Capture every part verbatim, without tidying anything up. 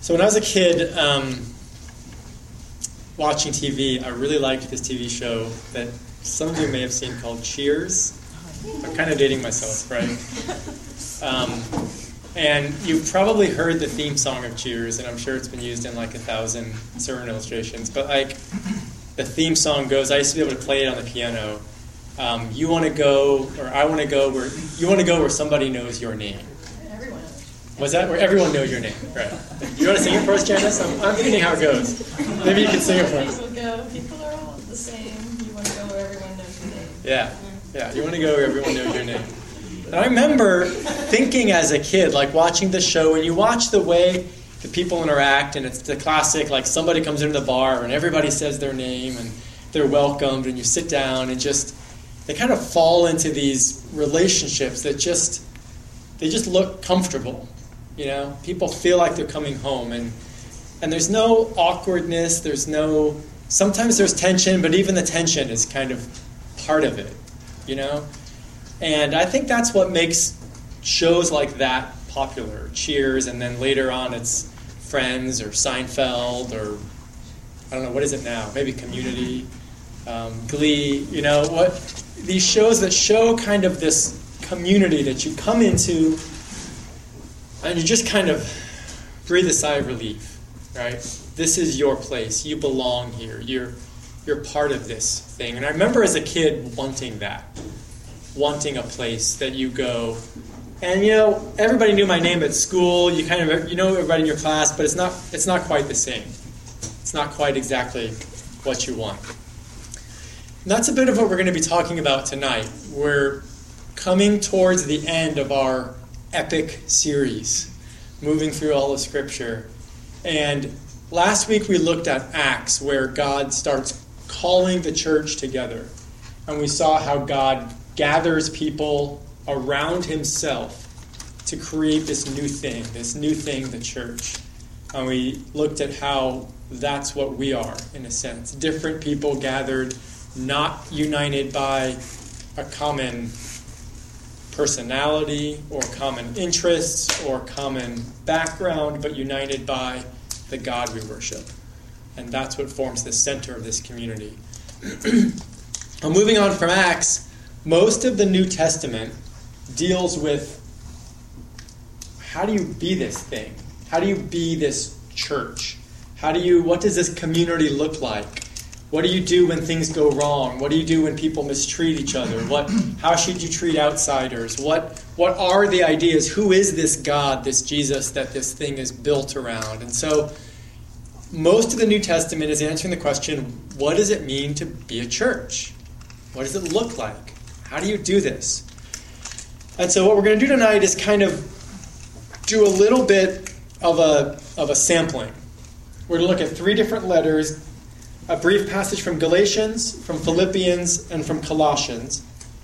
So when I was a kid, um, watching T V, I really liked this T V show that some of you may have seen called Cheers. I'm kind of dating myself, right? Um, and you've probably heard the theme song of Cheers, and I'm sure it's been used in like a thousand sermon illustrations. But like the theme song goes, I used to be able to play it on the piano. Um, you want to go, or I want to go where you want to go where somebody knows your name. Everyone knows. Was that where everyone knows your name? Right. You want to sing it for us, Janice? I'm, I'm thinking how it goes. Maybe you can sing it for us. People go, people are all the same. You want to go where everyone knows your name. Yeah. Yeah. You want to go where everyone knows your name. And I remember thinking as a kid, like watching the show, and you watch the way the people interact, and it's the classic, like somebody comes into the bar and everybody says their name and they're welcomed, and you sit down and just, they kind of fall into these relationships that just, they just look comfortable. You know, people feel like they're coming home, and and there's no awkwardness, there's no, sometimes there's tension, but even the tension is kind of part of it, you know? And I think that's what makes shows like that popular. Cheers, and then later on it's Friends or Seinfeld, or I don't know, what is it now? Maybe Community, um, Glee, you know, what these shows that show kind of this community that you come into and you just kind of breathe a sigh of relief, right? This is your place. You belong here. You're you're part of this thing. And I remember as a kid wanting that, wanting a place that you go. And you know, everybody knew my name at school. You kind of you know everybody in your class, but it's not it's not quite the same. It's not quite exactly what you want. And that's a bit of what we're going to be talking about tonight. We're coming towards the end of our epic series, moving through all of Scripture. And last week we looked at Acts, where God starts calling the church together. And we saw how God gathers people around himself to create this new thing, this new thing, the church. And we looked at how that's what we are, in a sense. Different people gathered, not united by a common personality or common interests or common background, but united by the God we worship. And that's what forms the center of this community. Well, moving on from Acts, most of the New Testament deals with how do you be this thing? How do you be this church? How do you, what does this community look like? What do you do when things go wrong? What do you do when people mistreat each other? What, how should you treat outsiders? What, what are the ideas? Who is this God, this Jesus that this thing is built around? And so most of the New Testament is answering the question, what does it mean to be a church? What does it look like? How do you do this? And so what we're going to do tonight is kind of do a little bit of a, of a sampling. We're going to look at three different letters, a brief passage from Galatians, from Philippians, and from Colossians.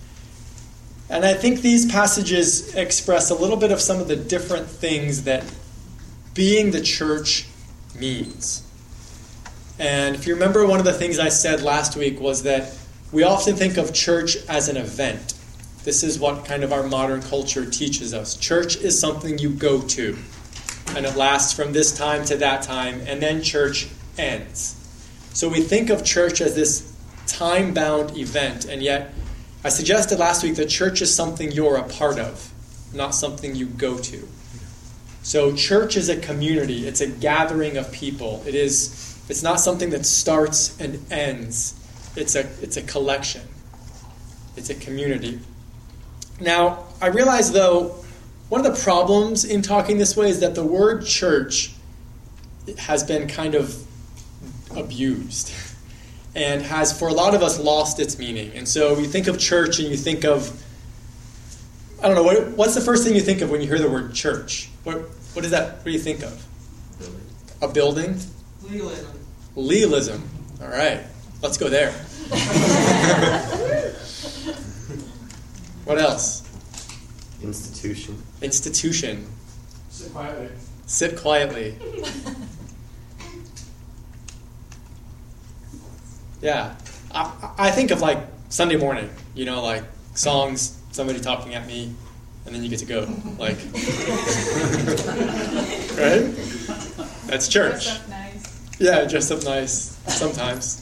And I think these passages express a little bit of some of the different things that being the church means. And if you remember, one of the things I said last week was that we often think of church as an event. This is what kind of our modern culture teaches us. Church is something you go to, and it lasts from this time to that time, and then church ends. So we think of church as this time-bound event, and yet I suggested last week that church is something you're a part of, not something you go to. So church is a community. It's a gathering of people. It is, it's not something that starts and ends. It's a, it's a collection. It's a community. Now, I realize, though, one of the problems in talking this way is that the word church has been kind of abused and has, for a lot of us, lost its meaning. And so you think of church and you think of, I don't know, what, what's the first thing you think of when you hear the word church? What, what is that? What do you think of? Building. A building? Legalism. Legalism. All right. Let's go there. What else? Institution. Institution. Sit quietly. Sit quietly. Yeah. I, I think of like Sunday morning, you know, like songs, somebody talking at me, and then you get to go. Like, right? That's church. Dress up nice. Yeah, dress up nice sometimes.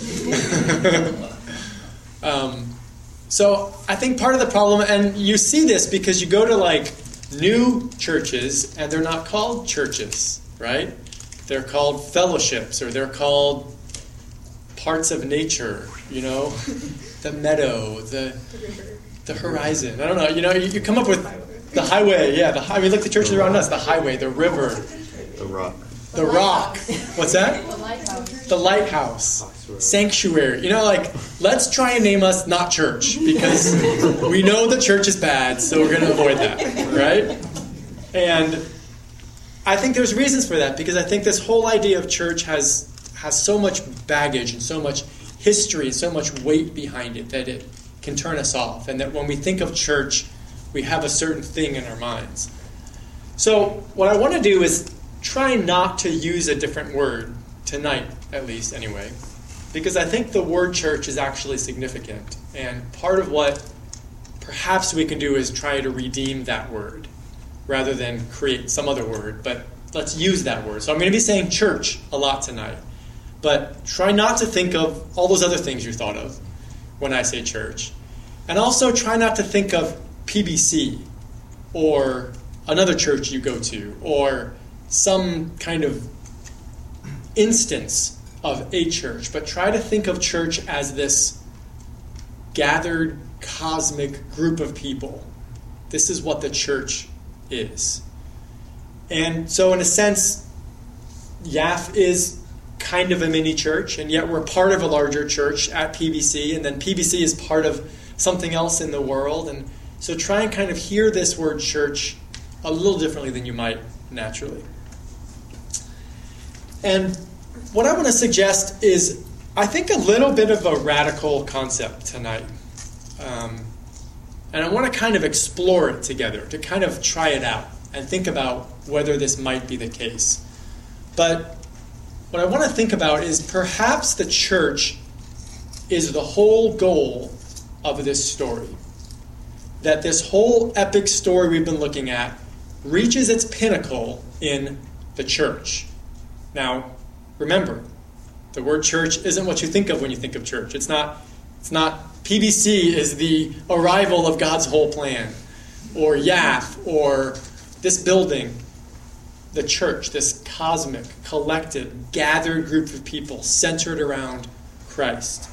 um, so I think part of the problem, and you see this because you go to like new churches and they're not called churches, right? They're called fellowships, or they're called parts of nature, you know, the meadow, the the horizon. I don't know, you know, you, you come up with the highway, yeah, the high, I mean, look, the churches around us, the highway, the river, The rock. the rock. What's that? The lighthouse. The lighthouse, sanctuary. You know, like, let's try and name us not church, because we know that church is bad, so we're going to avoid that, right? And I think there's reasons for that, because I think this whole idea of church has has so much baggage and so much history and so much weight behind it that it can turn us off, and that when we think of church, we have a certain thing in our minds. So what I want to do is try not to use a different word tonight, at least anyway, because I think the word church is actually significant, and part of what perhaps we can do is try to redeem that word rather than create some other word, but let's use that word. So I'm going to be saying church a lot tonight, but try not to think of all those other things you thought of when I say church, and also try not to think of P B C or another church you go to or some kind of instance of a church, but try to think of church as this gathered cosmic group of people. This is what the church is. And so in a sense, Y A F is kind of a mini church, and yet we're part of a larger church at P B C, and then P B C is part of something else in the world. And so try and kind of hear this word church a little differently than you might naturally. And what I want to suggest is, I think, a little bit of a radical concept tonight. Um, and I want to kind of explore it together, to kind of try it out and think about whether this might be the case. But what I want to think about is perhaps the church is the whole goal of this story. That this whole epic story we've been looking at reaches its pinnacle in the church. Now, remember, the word church isn't what you think of when you think of church. It's not, it's not P B C is the arrival of God's whole plan, or Y A F, or this building. The church, this cosmic, collective, gathered group of people centered around Christ.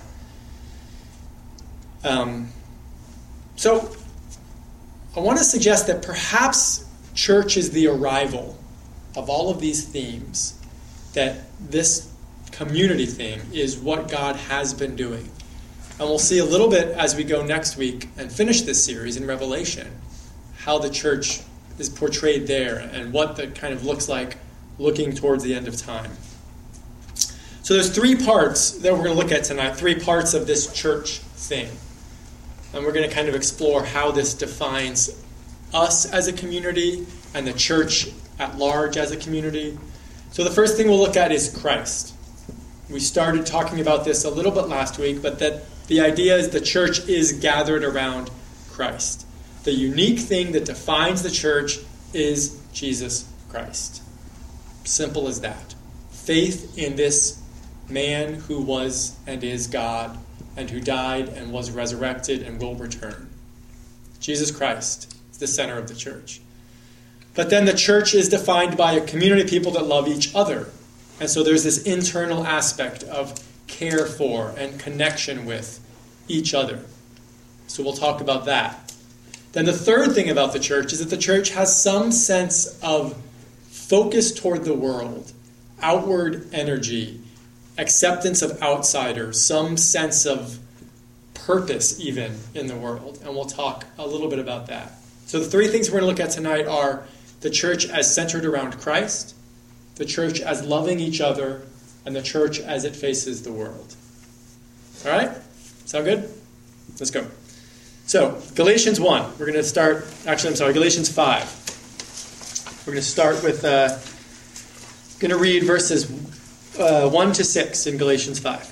Um, so, I want to suggest that perhaps church is the arrival of all of these themes, that this community thing is what God has been doing. And we'll see a little bit as we go next week and finish this series in Revelation, how the church is portrayed there and what that kind of looks like looking towards the end of time. So there's three parts that we're going to look at tonight, three parts of this church thing. And we're going to kind of explore how this defines us as a community and the church at large as a community. So the first thing we'll look at is Christ. We started talking about this a little bit last week, but that the idea is the church is gathered around Christ. The unique thing that defines the church is Jesus Christ. Simple as that. Faith in this man who was and is God, and who died and was resurrected and will return. Jesus Christ is the center of the church. But then the church is defined by a community of people that love each other. And so there's this internal aspect of care for and connection with each other. So we'll talk about that. Then the third thing about the church is that the church has some sense of focus toward the world, outward energy, acceptance of outsiders, some sense of purpose even in the world. And we'll talk a little bit about that. So the three things we're going to look at tonight are the church as centered around Christ, the church as loving each other, and the church as it faces the world. All right? Sound good? Let's go. So, Galatians one. We're going to start, actually, I'm sorry, Galatians five. We're going to start with, uh, going to read verses uh, one to six in Galatians five.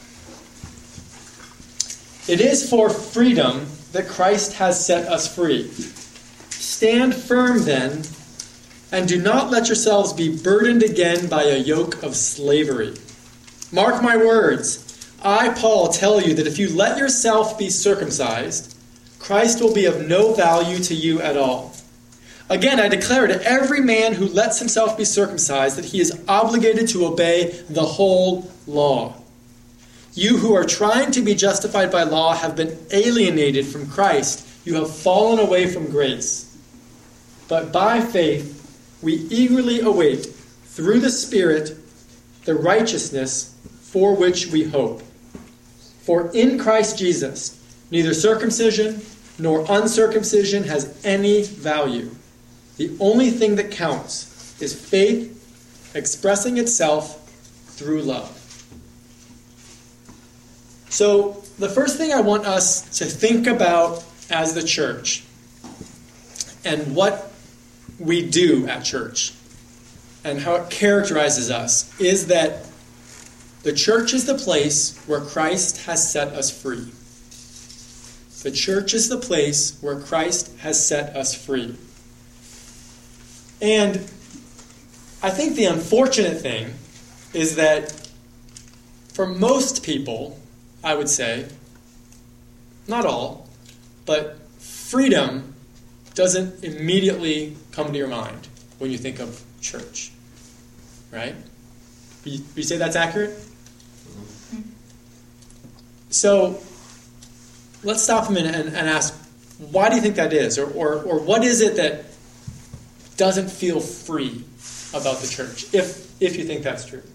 It is for freedom that Christ has set us free. Stand firm then And do not let yourselves be burdened again by a yoke of slavery. Mark my words. I, Paul, tell you that if you let yourself be circumcised, Christ will be of no value to you at all. Again, I declare to every man who lets himself be circumcised that he is obligated to obey the whole law. You who are trying to be justified by law have been alienated from Christ. You have fallen away from grace. But by faith, we eagerly await, through the Spirit, the righteousness for which we hope. For in Christ Jesus, neither circumcision nor uncircumcision has any value. The only thing that counts is faith expressing itself through love. So, the first thing I want us to think about as the church and what we do at church and how it characterizes us is that the church is the place where Christ has set us free. The church is the place where Christ has set us free. And I think the unfortunate thing is that for most people, I would say, not all, but freedom doesn't immediately come to your mind when you think of church, right? You, you say that's accurate? Mm-hmm. So let's stop a minute and, and ask, why do you think that is? Or, or, or what is it that doesn't feel free about the church, if if you think that's true?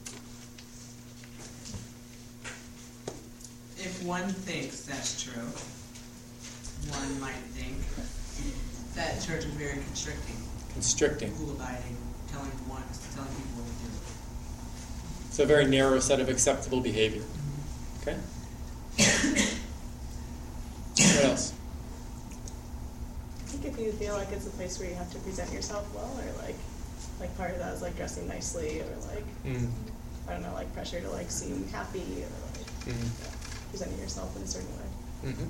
If one thinks that's true, one might think that church is very constricting. Constricting. Rule-abiding, telling one, telling people what to do. It's a very narrow set of acceptable behavior. Okay? What else? I think if you feel like it's a place where you have to present yourself well, or like, like part of that is like dressing nicely, or like, mm. I don't know, like pressure to like seem happy, or like mm. yeah, presenting yourself in a certain way. Mm-hmm.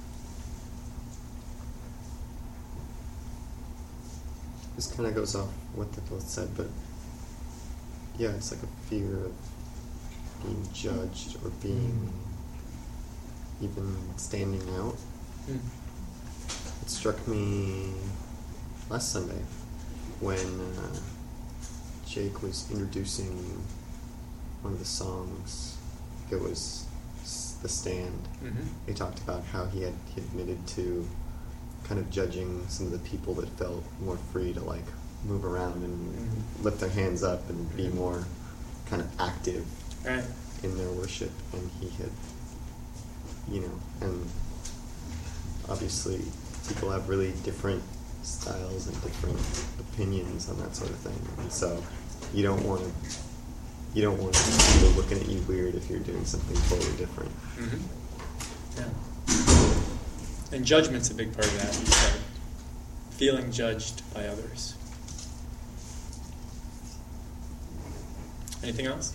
This kind of goes off what they both said, but yeah, it's like a fear of being judged or being mm. even standing out. Mm. It struck me last Sunday when uh, Jake was introducing one of the songs. It was The Stand. Mm-hmm. He talked about how he had he admitted to kind of judging some of the people that felt more free to like move around and mm-hmm. lift their hands up and be more kind of active right. in their worship. And he had, you know, and obviously people have really different styles and different opinions on that sort of thing. And so you don't want to you don't want people looking at you weird if you're doing something totally different. Mm-hmm. Yeah. And judgment's a big part of that, you said. Feeling judged by others. Anything else?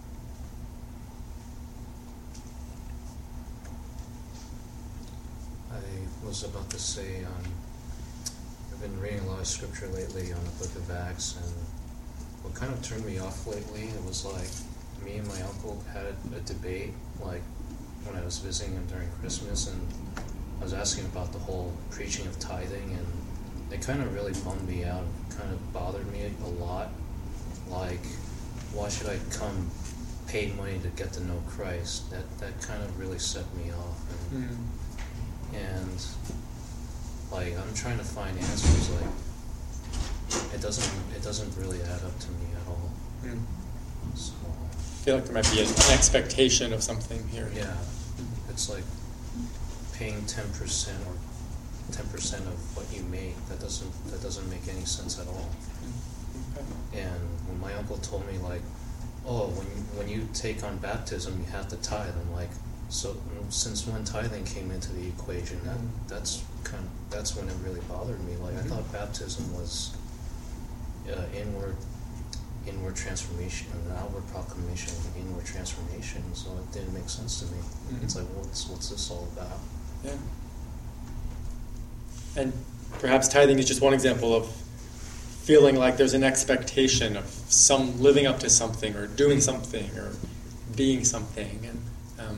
I was about to say, um, I've been reading a lot of scripture lately on the book of Acts, and what kind of turned me off lately, it was like, me and my uncle had a debate, like, when I was visiting him during Christmas, and I was asking about the whole preaching of tithing, and it kind of really bummed me out. It kind of bothered me a lot. Like, why should I come paid money to get to know Christ? That that kind of really set me off. And, mm. and like, I'm trying to find answers. Like, it doesn't it doesn't really add up to me at all. Mm. So I feel like there might be an expectation of something here. Yeah, mm-hmm. It's like paying ten percent or ten percent of what you make. That doesn't that doesn't make any sense at all. Okay. And when my uncle told me, like, oh, when you, when you take on baptism, you have to tithe. I'm like, so since when tithing came into the equation, that mm-hmm. that's kind of, that's when it really bothered me. Like, mm-hmm. I thought baptism was uh, inward inward transformation, an outward proclamation of inward transformation. So it didn't make sense to me. Mm-hmm. It's like, what's what's this all about? Yeah. And perhaps tithing is just one example of feeling like there's an expectation of some living up to something or doing something or being something. And um,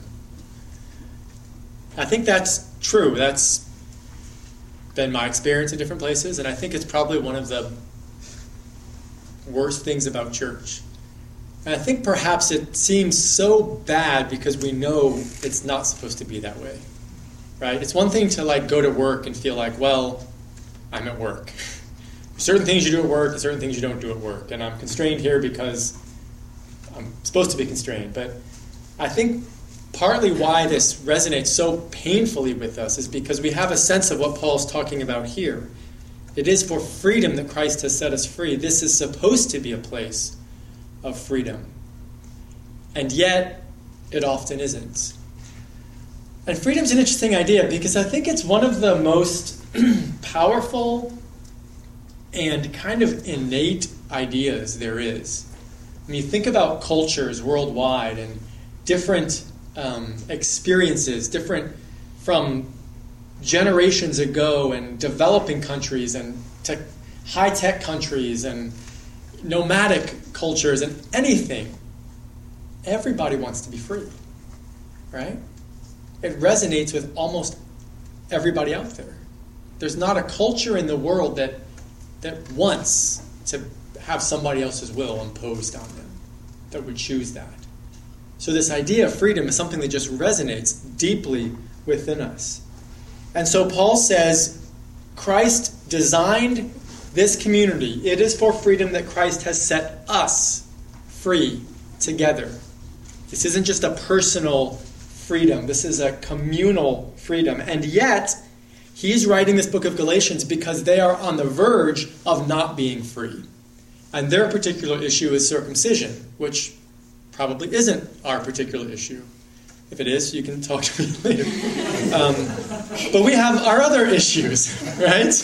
I think that's true. That's been my experience in different places, and I think it's probably one of the worst things about church. And I think perhaps it seems so bad because we know it's not supposed to be that way, right? It's one thing to like go to work and feel like, well, I'm at work. There's certain things you do at work and certain things you don't do at work, and I'm constrained here because I'm supposed to be constrained. But I think partly why this resonates so painfully with us is because we have a sense of what Paul's talking about here. It is for freedom that Christ has set us free. This is supposed to be a place of freedom. And yet, it often isn't. And freedom's an interesting idea because I think it's one of the most powerful and kind of innate ideas there is. When you think about cultures worldwide and different um, experiences, different from generations ago, and developing countries and tech, high-tech countries and nomadic cultures and anything, everybody wants to be free, right? It resonates with almost everybody out there. There's not a culture in the world that that wants to have somebody else's will imposed on them, that would choose that. So this idea of freedom is something that just resonates deeply within us. And so Paul says, Christ designed this community. It is for freedom that Christ has set us free together. This isn't just a personal freedom. This is a communal freedom. And yet, he's writing this book of Galatians because they are on the verge of not being free. And their particular issue is circumcision, which probably isn't our particular issue. If it is, you can talk to me later. Um, but we have our other issues, right?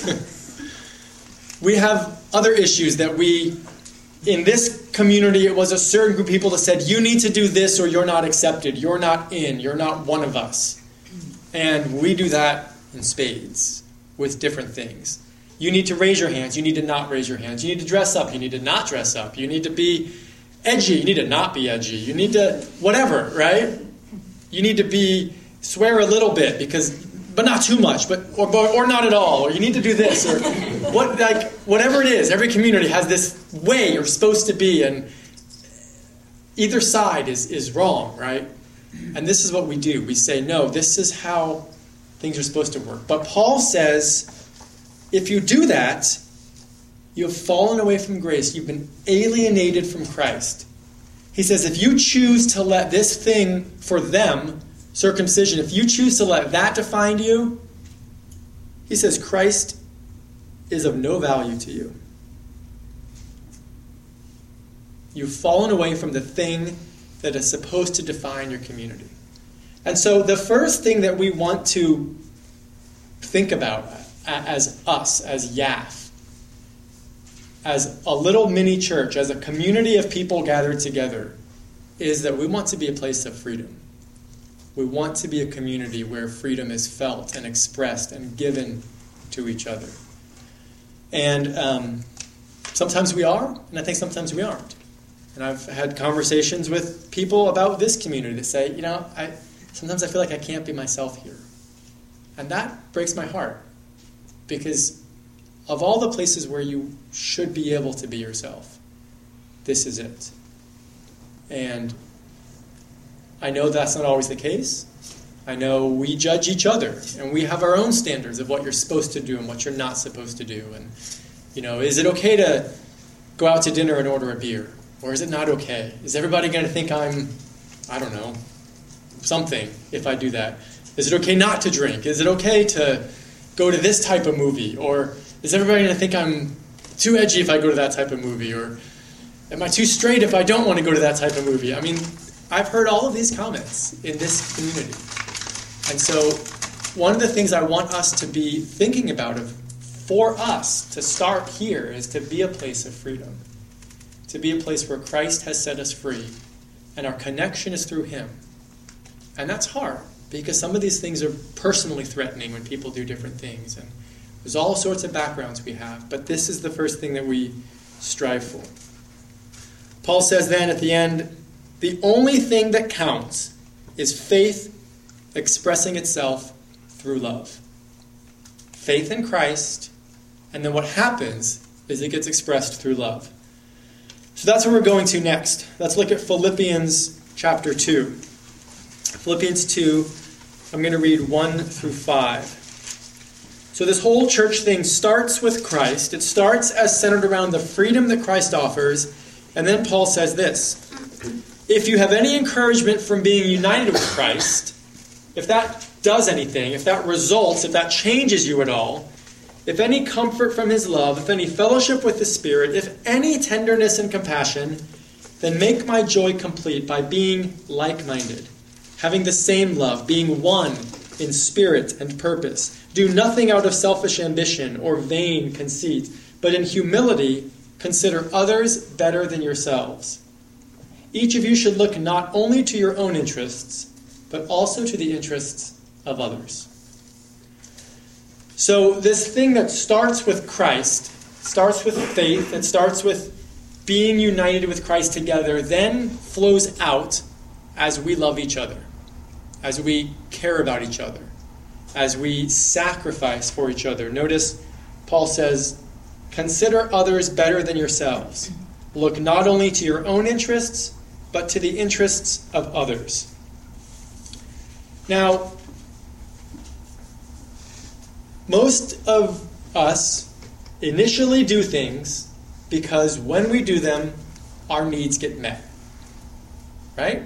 We have other issues that we, in this community, it was a certain group of people that said, you need to do this or you're not accepted. You're not in. You're not one of us. And we do that in spades with different things. You need to raise your hands. You need to not raise your hands. You need to dress up. You need to not dress up. You need to be edgy. You need to not be edgy. You need to whatever, right? You need to be swear a little bit because, but not too much, but or or not at all. Or you need to do this or what, like whatever it is. Every community has this way you're supposed to be, and either side is is wrong, right? And this is what we do. We say, no, this is how things are supposed to work. But Paul says, if you do that, you have fallen away from grace. You've been alienated from Christ. He says, if you choose to let this thing for them, circumcision, if you choose to let that define you, he says, Christ is of no value to you. You've fallen away from the thing that is supposed to define your community. And so the first thing that we want to think about as us, as Y A F, as a little mini church, as a community of people gathered together, is that we want to be a place of freedom. We want to be a community where freedom is felt and expressed and given to each other. And um, sometimes we are, and I think sometimes we aren't. And I've had conversations with people about this community that say, you know, I sometimes I feel like I can't be myself here. And that breaks my heart. Because of all the places where you should be able to be yourself, this is it. And I know that's not always the case. I know we judge each other, and we have our own standards of what you're supposed to do and what you're not supposed to do. And, you know, is it okay to go out to dinner and order a beer? Or is it not okay? Is everybody going to think I'm, I don't know, something if I do that? Is it okay not to drink? Is it okay to go to this type of movie? Or is everybody going to think I'm too edgy if I go to that type of movie? Or am I too straight if I don't want to go to that type of movie? I mean, I've heard all of these comments in this community. And so one of the things I want us to be thinking about of, for us to start here is to be a place of freedom. To be a place where Christ has set us free and our connection is through Him. And that's hard because some of these things are personally threatening when people do different things. And There's all sorts of backgrounds we have, but this is the first thing that we strive for. Paul says then at the end, the only thing that counts is faith expressing itself through love. Faith in Christ, and then what happens is it gets expressed through love. So that's where we're going to next. Let's look at Philippians chapter two. Philippians two, I'm going to read one through five. So this whole church thing starts with Christ. It starts as centered around the freedom that Christ offers. And then Paul says this: if you have any encouragement from being united with Christ, if that does anything, if that results, if that changes you at all, if any comfort from his love, if any fellowship with the Spirit, if any tenderness and compassion, then make my joy complete by being like-minded, having the same love, being one in spirit and purpose. Do nothing out of selfish ambition or vain conceit, but in humility consider others better than yourselves. Each of you should look not only to your own interests, but also to the interests of others. So this thing that starts with Christ, starts with faith, it starts with being united with Christ together, then flows out as we love each other, as we care about each other, as we sacrifice for each other. Notice Paul says, consider others better than yourselves. Look not only to your own interests, but to the interests of others. Now, most of us initially do things because when we do them, our needs get met. Right?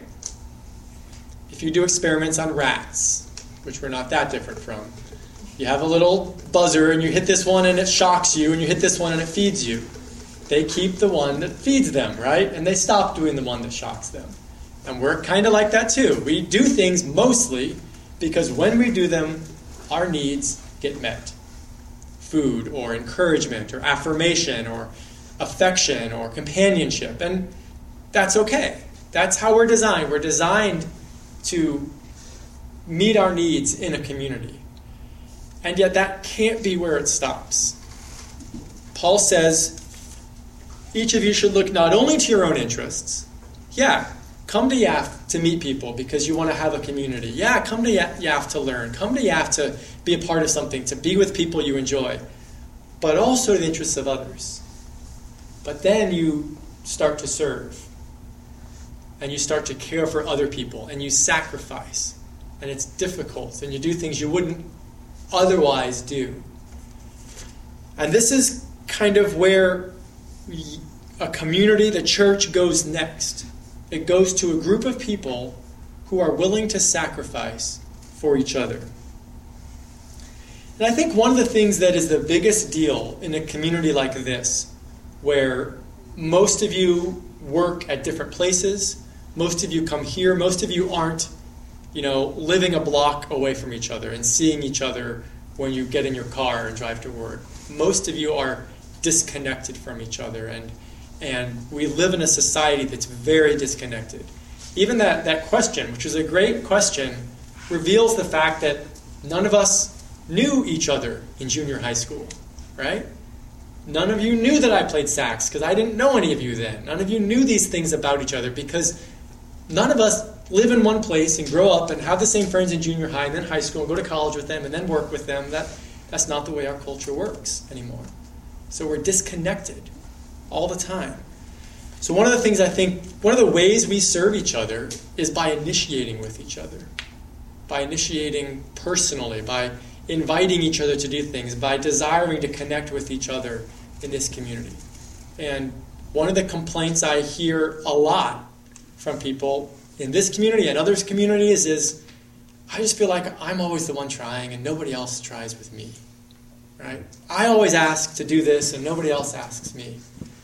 If you do experiments on rats, which we're not that different from, you have a little buzzer and you hit this one and it shocks you, and you hit this one and it feeds you. They keep the one that feeds them, right? And they stop doing the one that shocks them. And we're kind of like that too. We do things mostly because when we do them, our needs get met. Food or encouragement or affirmation or affection or companionship. And that's okay. That's how we're designed. We're designed to meet our needs in a community. And yet that can't be where it stops. Paul says, each of you should look not only to your own interests. Yeah, come to Y A F to meet people because you want to have a community. Yeah, come to Y A F to learn. Come to Y A F to be a part of something, to be with people you enjoy. But also the interests of others. But then you start to serve. And you start to care for other people. And you sacrifice. And it's difficult. And you do things you wouldn't otherwise do. And this is kind of where a community, the church, goes next. It goes to a group of people who are willing to sacrifice for each other. And I think one of the things that is the biggest deal in a community like this, where most of you work at different places, most of you come here, most of you aren't, you know, living a block away from each other and seeing each other when you get in your car and drive to work. Most of you are disconnected from each other, and and we live in a society that's very disconnected. Even that, that question, which is a great question, reveals the fact that none of us knew each other in junior high school, right? None of you knew that I played sax because I didn't know any of you then. None of you knew these things about each other because none of us live in one place and grow up and have the same friends in junior high and then high school and go to college with them and then work with them. That that's not the way our culture works anymore. So we're disconnected all the time. So one of the things I think, one of the ways we serve each other is by initiating with each other. By initiating personally, by inviting each other to do things, by desiring to connect with each other in this community. And one of the complaints I hear a lot from people in this community and others' communities is, I just feel like I'm always the one trying and nobody else tries with me. Right? I always ask to do this and nobody else asks me.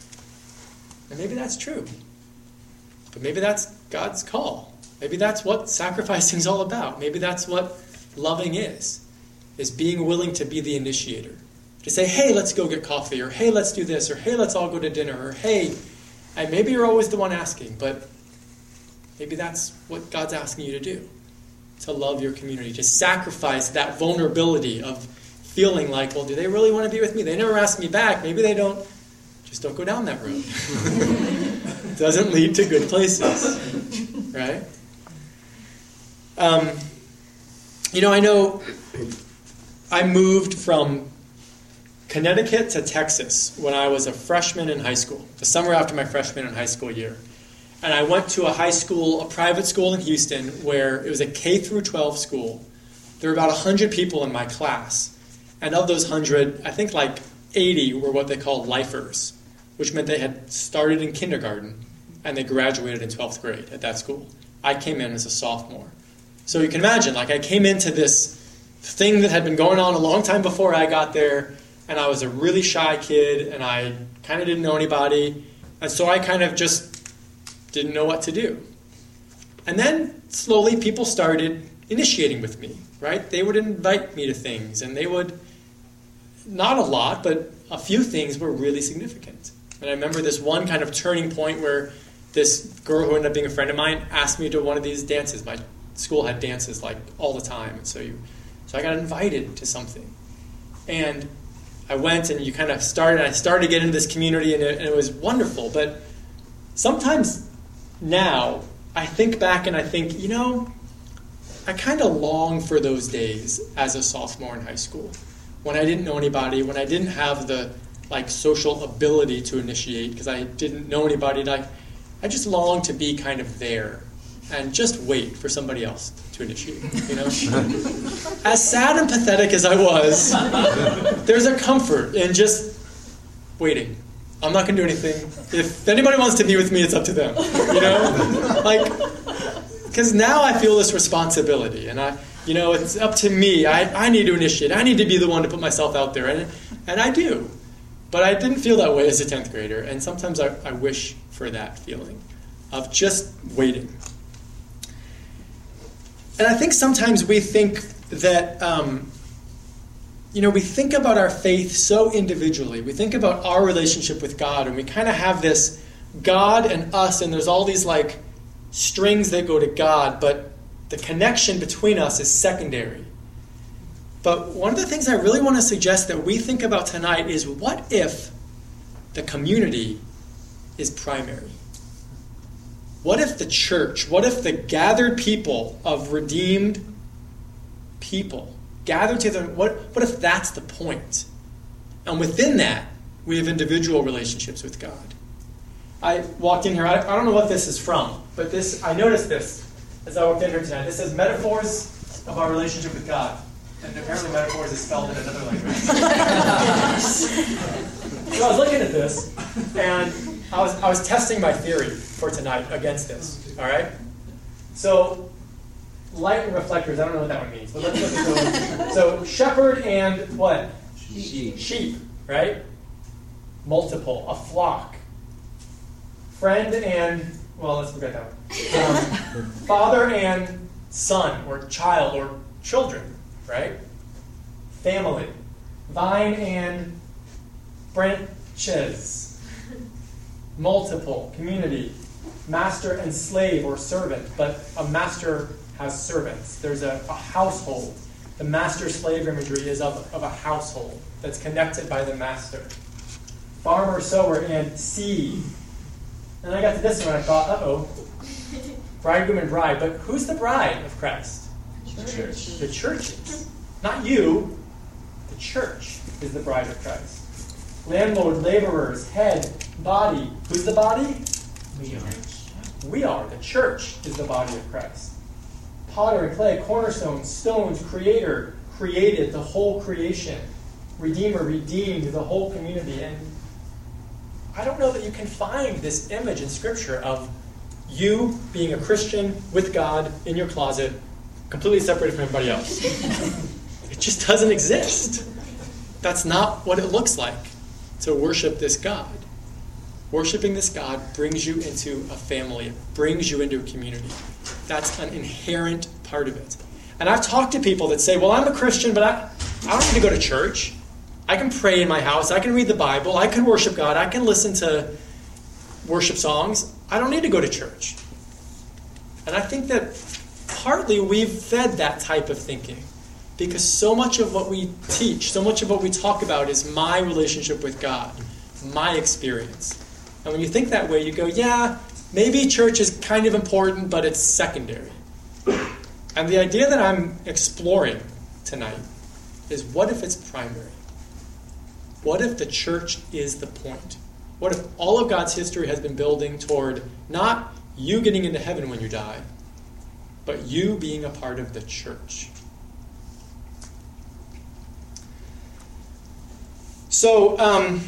And maybe that's true. But maybe that's God's call. Maybe that's what sacrificing is all about. Maybe that's what loving is. Is being willing to be the initiator. To say, hey, let's go get coffee, or hey, let's do this, or hey, let's all go to dinner, or hey, and maybe you're always the one asking, but maybe that's what God's asking you to do. To love your community, to sacrifice that vulnerability of feeling like, well, do they really want to be with me? They never ask me back. Maybe they don't. Just don't go down that road. It doesn't lead to good places, right? Um, you know, I know I moved from Connecticut to Texas when I was a freshman in high school, the summer after my freshman in high school year. And I went to a high school, a private school in Houston, where it was a K through twelve school. There were about one hundred people in my class. And of those one hundred, I think like eighty were what they called lifers, which meant they had started in kindergarten and they graduated in twelfth grade at that school. I came in as a sophomore. So you can imagine, like I came into this thing that had been going on a long time before I got there, and I was a really shy kid, and I kind of didn't know anybody, and so I kind of just didn't know what to do. And then slowly people started initiating with me, right? They would invite me to things, and they would, not a lot, but a few things were really significant. And I remember this one kind of turning point where this girl who ended up being a friend of mine asked me to one of these dances. My school had dances like all the time, and so you, so I got invited to something. And I went, and you kind of started, I started to get into this community, and it, and it was wonderful. But sometimes now, I think back and I think, you know, I kind of long for those days as a sophomore in high school, when I didn't know anybody, when I didn't have the like social ability to initiate because I didn't know anybody. Like, I just longed to be kind of there and just wait for somebody else to initiate, you know? As sad and pathetic as I was, there's a comfort in just waiting. I'm not going to do anything. If anybody wants to be with me, it's up to them, you know? Like, because now I feel this responsibility, and I, you know, it's up to me. I, I need to initiate. I need to be the one to put myself out there, and and I do. But I didn't feel that way as a tenth grader, and sometimes I, I wish for that feeling of just waiting. And I think sometimes we think that, um, you know, we think about our faith so individually. We think about our relationship with God, and we kind of have this God and us, and there's all these, like, strings that go to God, but the connection between us is secondary. But one of the things I really want to suggest that we think about tonight is, what if the community is primary? What if the church, what if the gathered people of redeemed people gathered together, what, what if that's the point? And within that, we have individual relationships with God. I walked in here, I, I don't know what this is from, but this, I noticed this as I walked in here tonight. This says metaphors of our relationship with God. And apparently metaphors is spelled in another language. So I was looking at this, and I was I was testing my theory for tonight against this. All right? So, light and reflectors, I don't know what that one means, but let's look at those. So, shepherd and what? Sheep. Sheep, right? Multiple, a flock. Friend and, well, let's forget that one. Um, father and son, or child, or children, right? Family. Vine and branches. Multiple. Community. Master and slave, or servant, but a master has servants. There's a, a household. The master-slave imagery is of, of a household that's connected by the master. Farmer, sower, and seed. And I got to this one and I thought, uh-oh, bridegroom and bride. But who's the bride of Christ? Church. The church is. Not you. The church is the bride of Christ. Landlord, laborers, head, body. Who's the body? We are. We are. The church is the body of Christ. Potter and clay, cornerstone, stones, creator, created the whole creation. Redeemer, redeemed the whole community. And I don't know that you can find this image in Scripture of you being a Christian with God in your closet, completely separated from everybody else. It just doesn't exist. That's not what it looks like to worship this God. Worshiping this God brings you into a family. It brings you into a community. That's an inherent part of it. And I've talked to people that say, well, I'm a Christian, but I, I don't need to go to church. I can pray in my house. I can read the Bible. I can worship God. I can listen to worship songs. I don't need to go to church. And I think that partly we've fed that type of thinking. Because so much of what we teach, so much of what we talk about is my relationship with God, my experience. And when you think that way, you go, yeah, maybe church is kind of important, but it's secondary. And the idea that I'm exploring tonight is, what if it's primary? What if the church is the point? What if all of God's history has been building toward not you getting into heaven when you die, but you being a part of the church? So, um,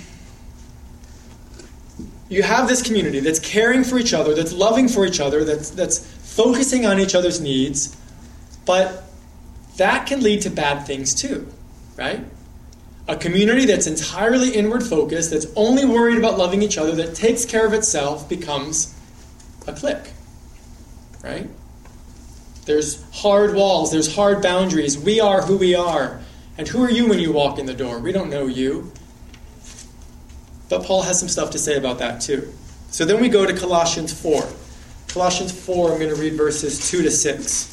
you have this community that's caring for each other, that's loving for each other, that's, that's focusing on each other's needs, but that can lead to bad things too, right? A community that's entirely inward focused, that's only worried about loving each other, that takes care of itself, becomes a clique, right? There's hard walls, there's hard boundaries. We are who we are. And who are you when you walk in the door? We don't know you. But Paul has some stuff to say about that too. So then we go to Colossians four. Colossians four, I'm going to read verses two to six.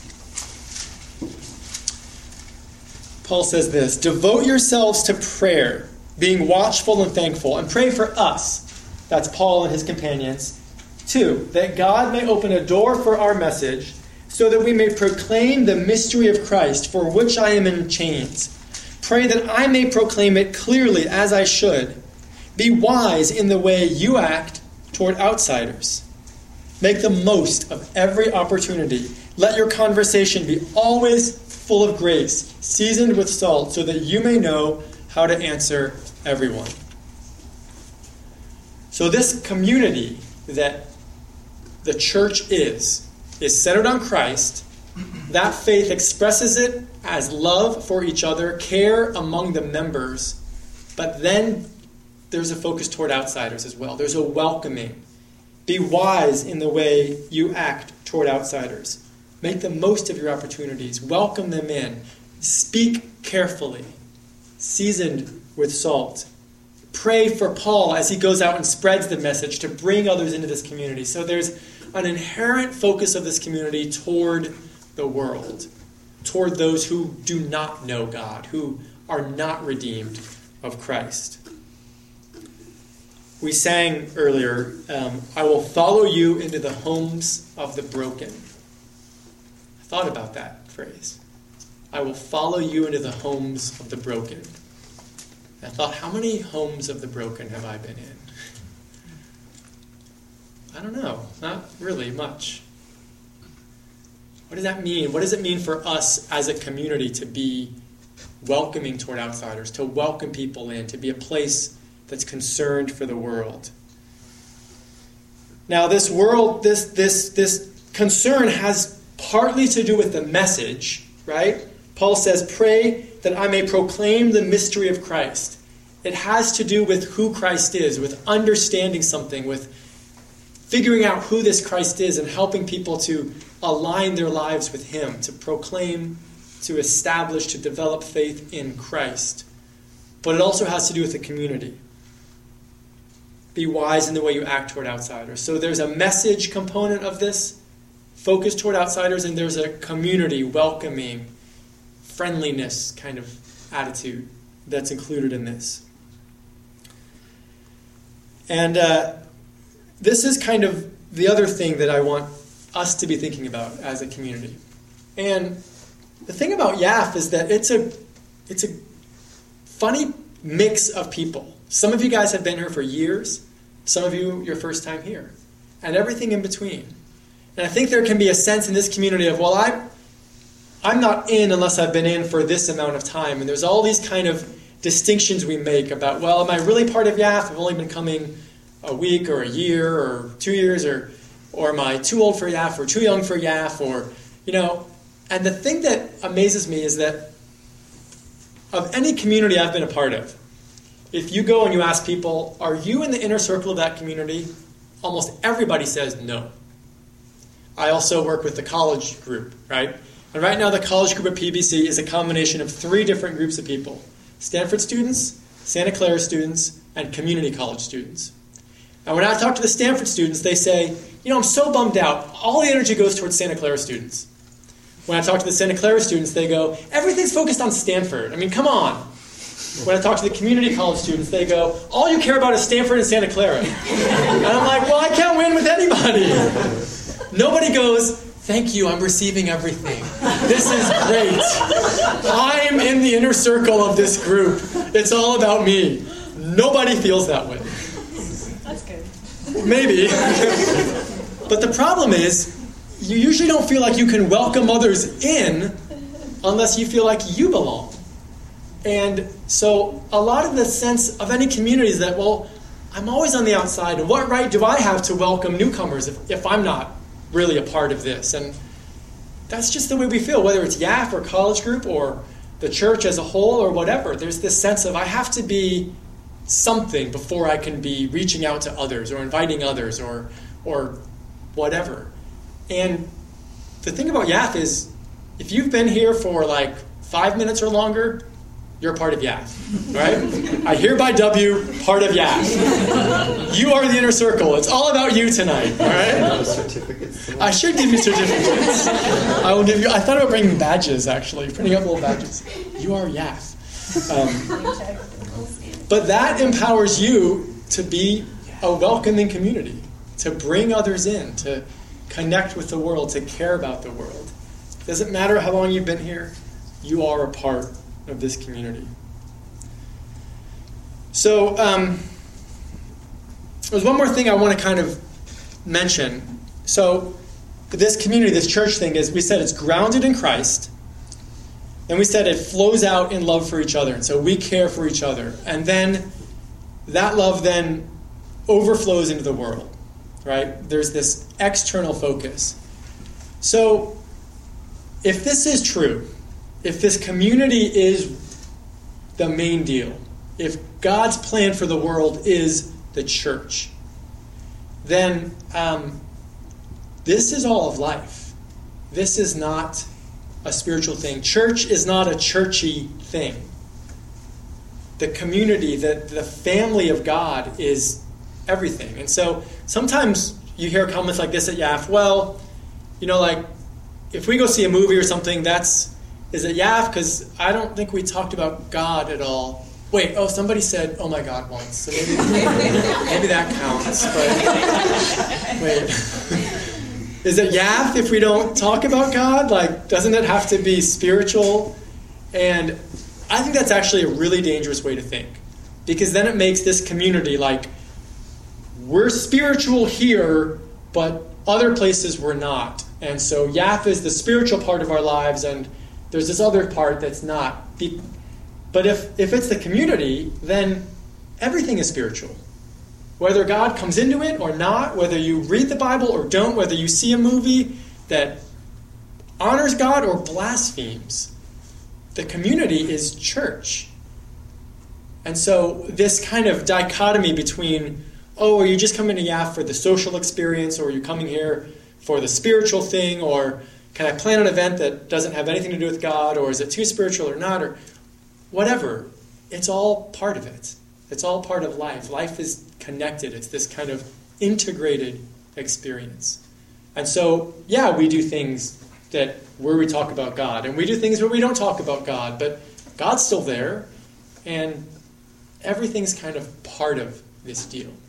Paul says this: devote yourselves to prayer, being watchful and thankful, and pray for us, that's Paul and his companions, too, that God may open a door for our message, so that we may proclaim the mystery of Christ, for which I am in chains. Pray that I may proclaim it clearly as I should. Be wise in the way you act toward outsiders. Make the most of every opportunity. Let your conversation be always full of grace, seasoned with salt, so that you may know how to answer everyone. So this community that the church is, is centered on Christ. That faith expresses it as love for each other, care among the members, but then there's a focus toward outsiders as well. There's a welcoming. Be wise in the way you act toward outsiders. Make the most of your opportunities. Welcome them in. Speak carefully, seasoned with salt. Pray for Paul as he goes out and spreads the message to bring others into this community. So there's an inherent focus of this community toward the world, toward those who do not know God, who are not redeemed of Christ. We sang earlier, um, I will follow you into the homes of the broken. I thought about that phrase. I will follow you into the homes of the broken. I thought, how many homes of the broken have I been in? I don't know. Not really much. What does that mean? What does it mean for us as a community to be welcoming toward outsiders, to welcome people in, to be a place that's concerned for the world? Now, this world, this this this concern has partly to do with the message, right? Paul says, pray that I may proclaim the mystery of Christ. It has to do with who Christ is, with understanding something, with figuring out who this Christ is and helping people to align their lives with him, to proclaim, to establish, to develop faith in Christ. But it also has to do with the community. Be wise in the way you act toward outsiders. So there's a message component of this, focus toward outsiders, and there's a community, welcoming, friendliness kind of attitude that's included in this. And uh, this is kind of the other thing that I want us to be thinking about as a community. And the thing about Y A F is that it's a it's a funny mix of people. Some of you guys have been here for years. Some of you, your first time here. And everything in between. And I think there can be a sense in this community of, well, I'm, I'm not in unless I've been in for this amount of time. And there's all these kind of distinctions we make about, well, am I really part of Y A F? I've only been coming a week or a year or two years, or or am I too old for Y A F or too young for Y A F? Or, you know, and the thing that amazes me is that of any community I've been a part of, if you go and you ask people, are you in the inner circle of that community? Almost everybody says no. I also work with the college group, right? And right now the college group at P B C is a combination of three different groups of people. Stanford students, Santa Clara students, and community college students. And when I talk to the Stanford students, they say, you know, I'm so bummed out. All the energy goes towards Santa Clara students. When I talk to the Santa Clara students, they go, everything's focused on Stanford. I mean, come on. When I talk to the community college students, they go, all you care about is Stanford and Santa Clara. And I'm like, well, I can't win with anybody. Nobody goes, thank you, I'm receiving everything. This is great. I'm in the inner circle of this group. It's all about me. Nobody feels that way. That's good. Maybe. But the problem is, you usually don't feel like you can welcome others in unless you feel like you belong. And so a lot of the sense of any community is that, well, I'm always on the outside, and what right do I have to welcome newcomers if, if I'm not really a part of this? And that's just the way we feel, whether it's Y A F or college group or the church as a whole or whatever. There's this sense of I have to be something before I can be reaching out to others or inviting others or or whatever. And the thing about Y A F is, if you've been here for like five minutes or longer, you're part of Y A F, right? I hereby W, part of Y A F. You are the inner circle. It's all about you tonight, all right? Certificates. I should give you certificates. I will give you. I thought about bringing badges, actually, printing up little badges. You are Y A F. Um, but that empowers you to be a welcoming community, to bring others in, to connect with the world, to care about the world. It doesn't matter how long you've been here, you are a part of this community. So, um, there's one more thing I want to kind of mention. So, this community, this church thing, is we said it's grounded in Christ, and we said it flows out in love for each other, and so we care for each other. And then that love then overflows into the world. Right? There's this external focus. So, if this is true, if this community is the main deal, if God's plan for the world is the church, then um, this is all of life. This is not a spiritual thing. Church is not a churchy thing. The community, the, the family of God is everything. And so sometimes you hear comments like this at Y A F, well, you know, like, if we go see a movie or something, that's, is it Y A F? Because I don't think we talked about God at all. Wait, oh, somebody said, oh my God, once. So maybe, maybe that counts. But wait. Is it Y A F if we don't talk about God? Like, doesn't it have to be spiritual? And I think that's actually a really dangerous way to think. Because then it makes this community like, we're spiritual here, but other places we're not. And so Y A F is the spiritual part of our lives, and there's this other part that's not. But if, if it's the community, then everything is spiritual. Whether God comes into it or not, whether you read the Bible or don't, whether you see a movie that honors God or blasphemes, the community is church. And so this kind of dichotomy between, oh, are you just coming to Y A F for the social experience, or are you coming here for the spiritual thing, or can I plan an event that doesn't have anything to do with God, or is it too spiritual or not, or whatever. It's all part of it. It's all part of life. Life is connected. It's this kind of integrated experience. And so, yeah, we do things that where we talk about God, and we do things where we don't talk about God, but God's still there, and everything's kind of part of this deal.